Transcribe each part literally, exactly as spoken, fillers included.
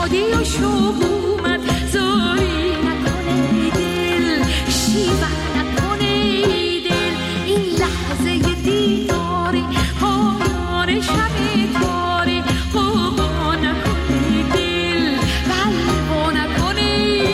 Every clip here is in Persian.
شادی و شوق اومد زاری نکنه دل شیون نکنه دل این لحظه دیداری پایان شب تاری قوا نکنه دل بلوا نکنه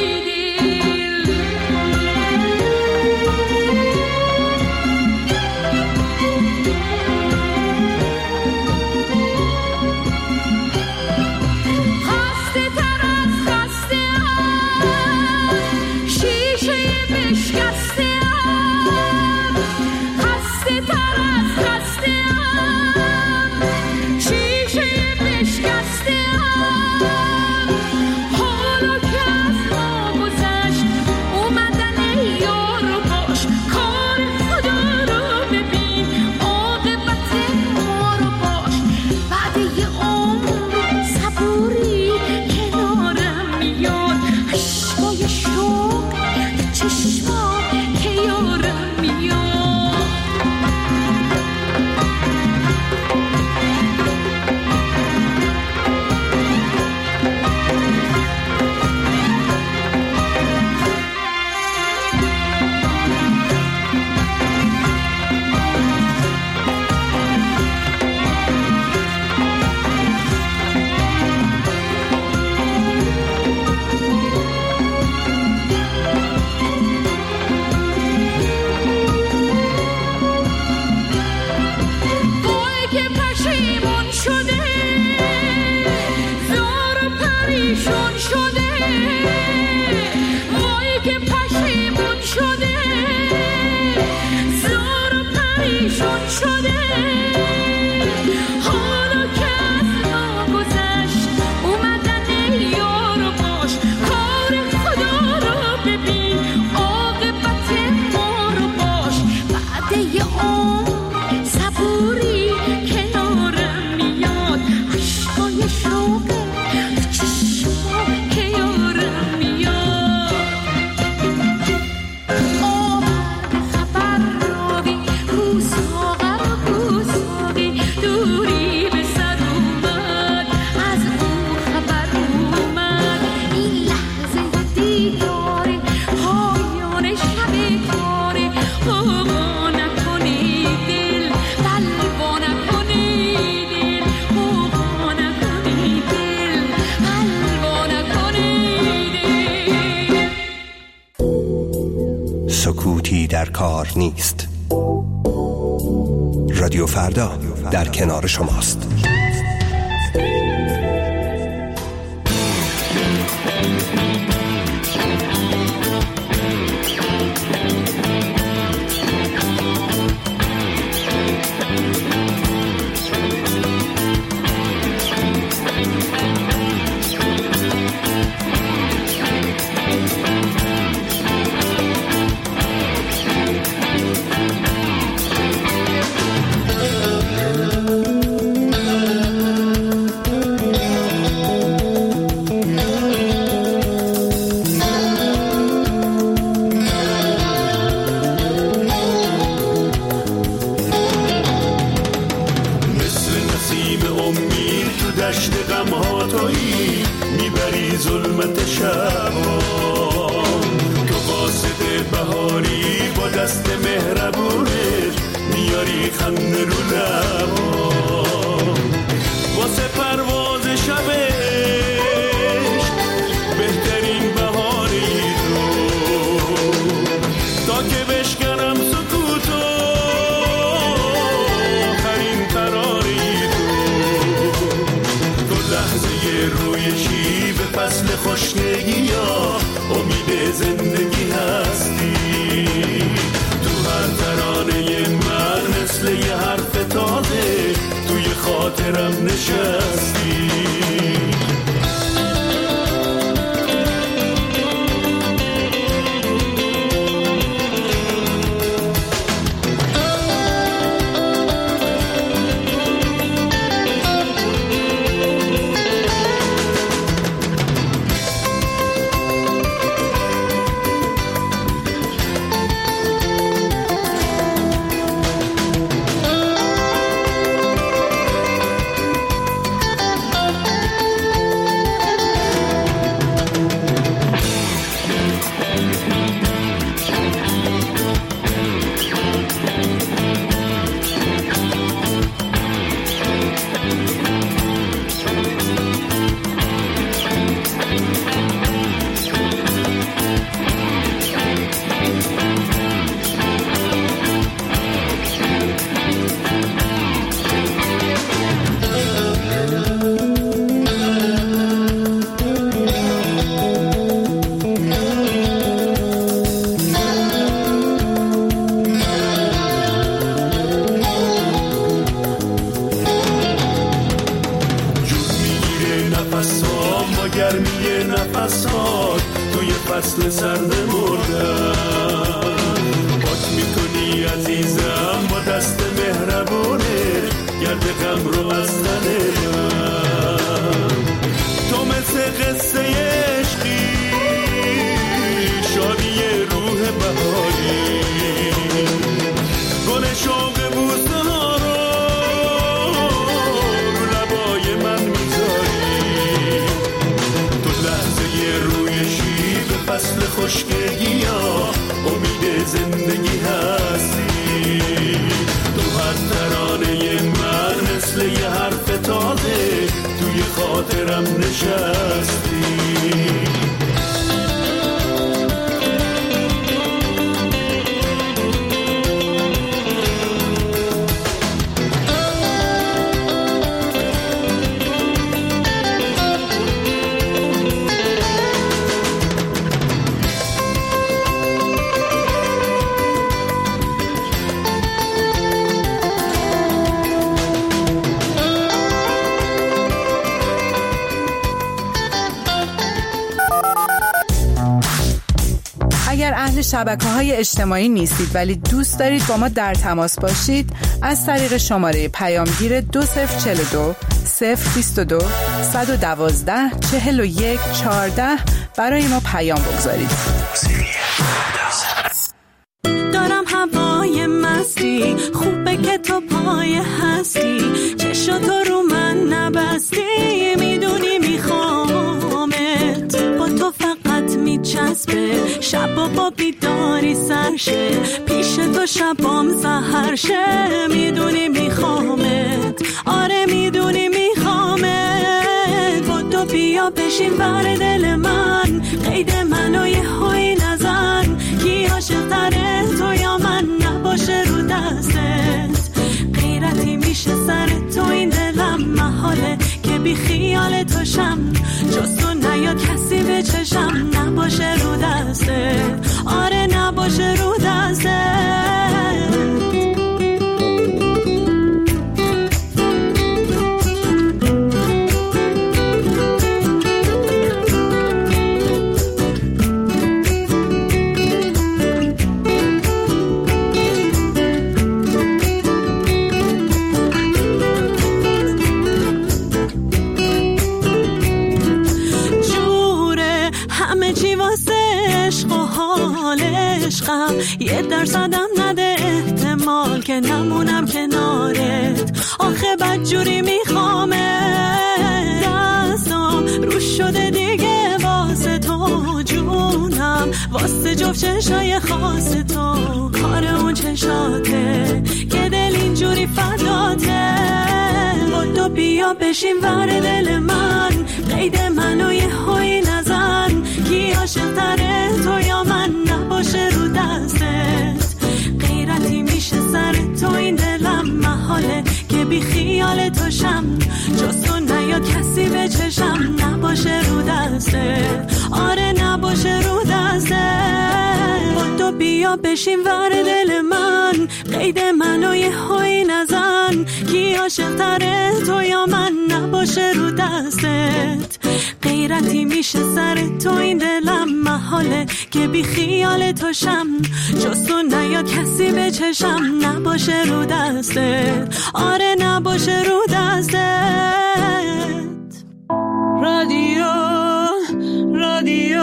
سکوتی در کار نیست. رادیو فردا در کنار شماست. گرمی نفس هات توی فصل سرد مردم. پاک میکنی عزیزم با دست مهربونه گرد غم رو از تن من. تو مثل قصه عشقی شادی روح بهاری، گل شوق بوسه ها رو رو لبای من میذاری. تو لحظه روی شیب فصل خشکگی ها امید زندگی هستی. تو هر ترانه من مثل یه حرف تازه توی خاطرم نشستی. اگر اهل شبکه‌های اجتماعی نیستید ولی دوست دارید با ما در تماس باشید، از طریق شماره پیامگیر دو صفر چهل و دو صفر بیست و دو صد و دوازده چهل و یک چهارده برای ما پیام بگذارید. دارم هوای مستی، خوبه که تو پای هستی، چشم تو رو من نبستی، میدونی میخوامت، با تو فقط میچسبه، شب با بیداری سرشه، پیش تو شبام سحر شه، میدونی میخوامت، آره میدونی میخوامت، با تو بیا بشین بر دل من، قید منو یه هایی نزن، کی عاشق تره تو یا من، نباشه رو دستت، غیرتی میشه سر تو این دلم، محاله که بی خیال تو شم، جز تو نیاد کسی به چشم، نباشه رو دستت، آره نباشه رو دستت. یه درصدم نده احتمال که نمونم کنارت، آخه بدجوری میخوامه، دستم رو شده دیگه واسه تو جونم، واسه جفت چشای خاص تو، کار اون چشاته که دل اینجوری فداته، با تو بیا بشین ور دل من، قید منو یه هایی نزن، کی عاشق تره تو یا من، نباشه رو دستت، غیرتی میشه سر تو این دلم، محاله که بی خیال تو شم، جز تو نیاد کسی به چشم، نباشه رو دستت، آره نباشه رو دستت، با تو بیا بشین ور دل من، قید منو یه هایی نزن، کی عاشق تره تو یا من، نباشه رو دستت، غیرتی میشه سر تو این دلم، محاله که بی خیال تو شم، جز تو نیاد کسی به چشم، نباشه رو دستت، آره نباشه رو دستت. رادیو رادیو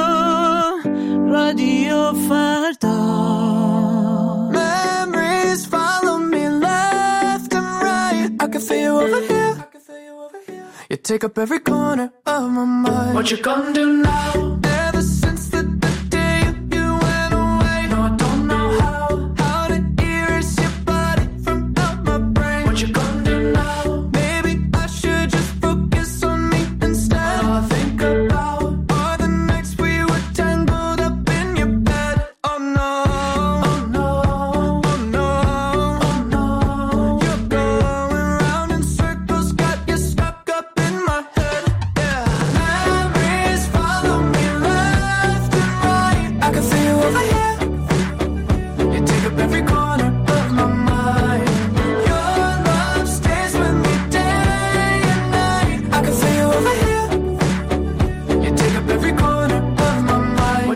رادیو فردا. Memories follow me left and right. I can feel you over here. You take up every corner of my mind. What you gonna do now? Ever since the, the day you went away, no, I don't know how, how to erase your body from out my brain. What you gonna do now? Maybe I should just focus on me instead. All I think about are the nights we were tangled up in your bed. Oh no, oh no, oh no, oh no. You're going round in circles, got you stuck up in my head. Yeah, memories follow me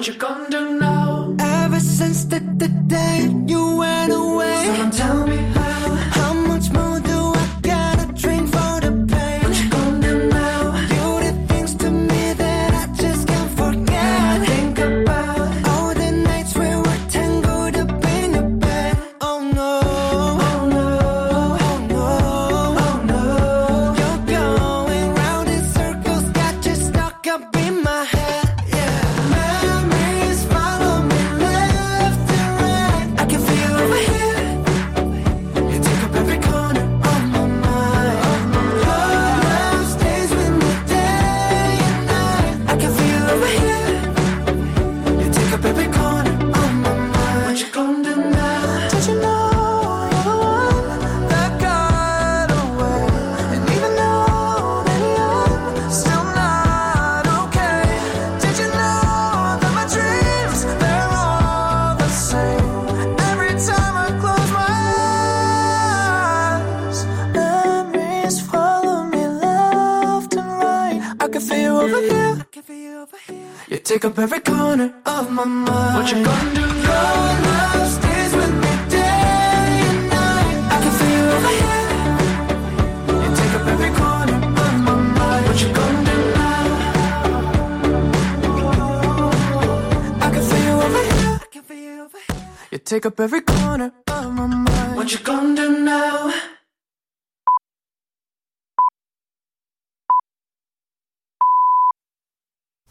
you gonna do now? Ever since the, the day you went away, someone tell me how. How much more do I gotta drink for the pain? What you gonna do now? You did things to me that I just can't forget. I think about all the nights we were tangled up in your bed. Oh no, oh no, oh no, oh no. You're going round in circles, got you stuck up in my head. You take up every corner of my mind. What you gonna do? Your love stays with me day and night. I can feel you over here. You take up every corner of my mind. What you gonna do now? I can feel you over here. I can feel you over here. You take up every corner of my mind. What you gonna do now?